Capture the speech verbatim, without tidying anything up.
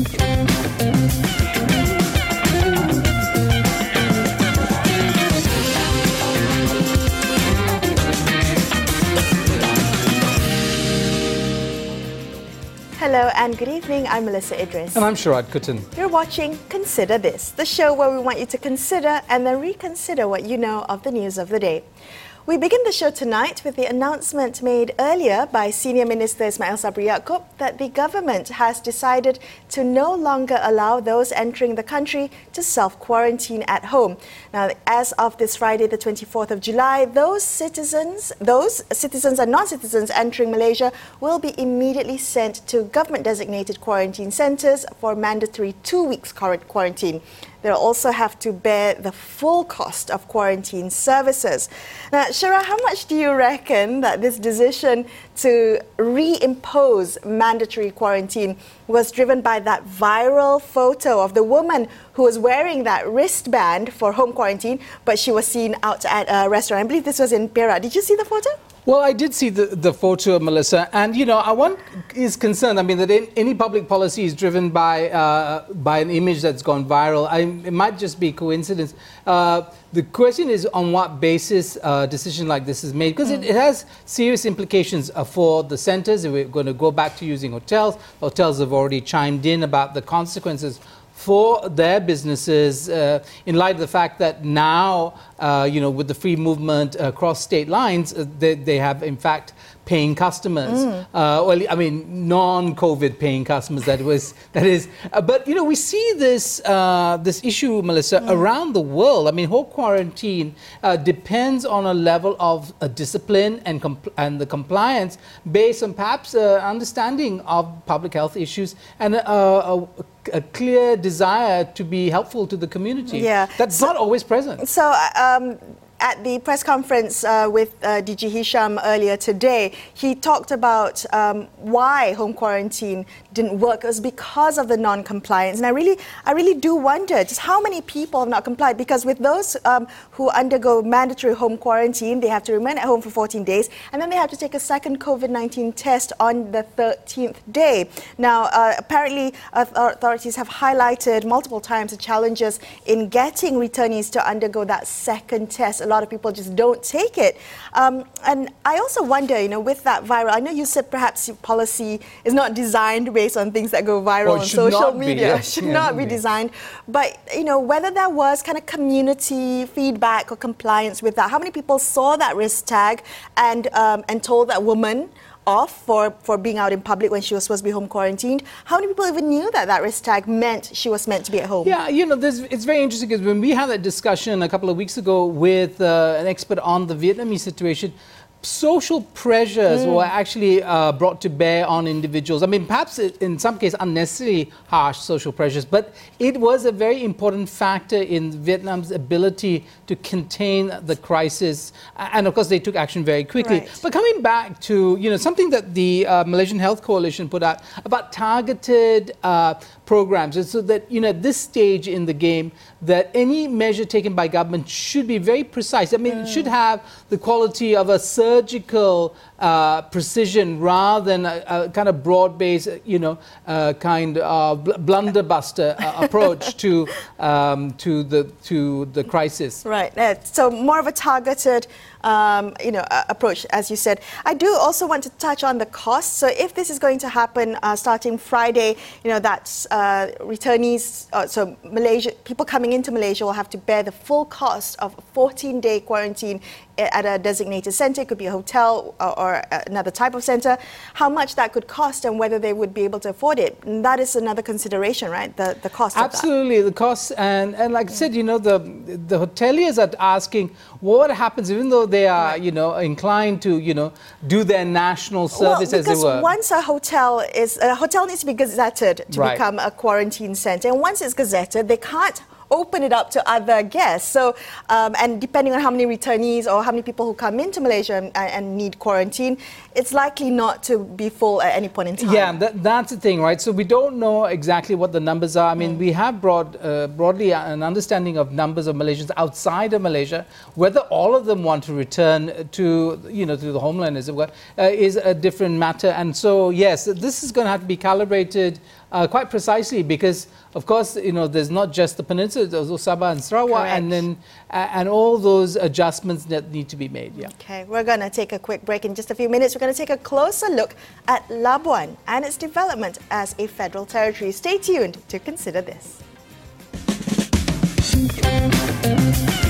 Hello and good evening, I'm Melissa Idris. And I'm Sharad Kuttan. You're watching Consider This, the show where we want you to consider and then reconsider what you know of the news of the day. We begin the show tonight with the announcement made earlier by Senior Minister Ismail Sabri Yaakob that the government has decided to no longer allow those entering the country to self-quarantine at home. Now, as of this Friday, the twenty-fourth of July, those citizens, those citizens and non-citizens entering Malaysia will be immediately sent to government-designated quarantine centres for mandatory two weeks quarantine. They'll also have to bear the full cost of quarantine services. Now, Shara, how much do you reckon that this decision to reimpose mandatory quarantine was driven by that viral photo of the woman who was wearing that wristband for home quarantine, but she was seen out at a restaurant? I believe this was in Perak. Did you see the photo? Well, I did see the, the photo, Melissa, and, you know, I one is concerned, I mean, that in, any public policy is driven by uh, by an image that's gone viral. I, it might just be coincidence. Uh, the question is on what basis a decision like this is made, because mm. it, it has serious implications uh, for the centres. If we're going to go back to using hotels, hotels have already chimed in about the consequences for their businesses uh, in light of the fact that now, uh, you know, with the free movement across state lines, uh, they, they have, in fact, paying customers. Mm. Uh, well, I mean, non-COVID paying customers, that was, that is. Uh, but, you know, we see this, uh, this issue, Melissa, mm. around the world. I mean, home quarantine uh, depends on a level of uh, discipline and, compl and the compliance based on perhaps uh, understanding of public health issues and uh, a, a clear desire to be helpful to the community. Yeah. That's so, not always present. So, um, at the press conference uh, with uh, D G Hisham earlier today, he talked about um, why home quarantine didn't work. It was because of the non-compliance. And I really, I really do wonder just how many people have not complied, because with those um, who undergo mandatory home quarantine, they have to remain at home for fourteen days, and then they have to take a second COVID nineteen test on the thirteenth day. Now, uh, apparently, uh, authorities have highlighted multiple times the challenges in getting returnees to undergo that second test. A lot of people just don't take it. Um, and I also wonder, you know, with that viral, I know you said perhaps your policy is not designed based on things that go viral on social media. It should not be designed. But, you know, whether there was kind of community feedback or compliance with that, how many people saw that risk tag and, um, and told that woman off for, for being out in public when she was supposed to be home quarantined? How many people even knew that that risk tag meant she was meant to be at home? Yeah, you know, this, it's very interesting because when we had that discussion a couple of weeks ago with uh, an expert on the Vietnamese situation, social pressures mm. were actually uh, brought to bear on individuals. I mean, perhaps in some cases unnecessarily harsh social pressures, but it was a very important factor in Vietnam's ability to contain the crisis. And of course, they took action very quickly. Right. But coming back to, you know, something that the uh, Malaysian Health Coalition put out about targeted uh, programs, and so that, you know, at this stage in the game, that any measure taken by government should be very precise. I mean, mm. it should have the quality of a surgical uh, precision rather than a, a kind of broad-based, you know, uh, kind of bl blunderbuster uh, approach to um, to the to the crisis. Right. Uh, so more of a targeted, um, you know, uh, approach, as you said. I do also want to touch on the cost. So if this is going to happen uh, starting Friday, you know, that's uh, returnees. Uh, so Malaysia, people coming into Malaysia will have to bear the full cost of a fourteen-day quarantine at a designated centre. It could be a hotel or, or another type of centre. How much that could cost and whether they would be able to afford it. And that is another consideration, right? The the cost Absolutely, of that. the costs. And, and like I said, you know, the the hoteliers are asking what happens, even though they are, right. you know, inclined to, you know, do their national service, well, as it were. Because once a hotel is, a hotel needs to be gazetted to right. become a quarantine centre. And once it's gazetted, they can't open it up to other guests. So, um, and depending on how many returnees or how many people who come into Malaysia and, and need quarantine, it's likely not to be full at any point in time. Yeah, that, that's the thing, right? So we don't know exactly what the numbers are. I mean, mm. we have broad, uh, broadly an understanding of numbers of Malaysians outside of Malaysia. Whether all of them want to return to, you know, to the homeland, as it were, uh, is a different matter. And so, yes, this is going to have to be calibrated uh, quite precisely because, of course, you know, there's not just the peninsula, there's also Sabah and Sarawak, Correct. and then uh, and all those adjustments that need to be made. Yeah. Okay, we're going to take a quick break in just a few minutes. We're going to take a closer look at Labuan and its development as a federal territory. Stay tuned to consider this.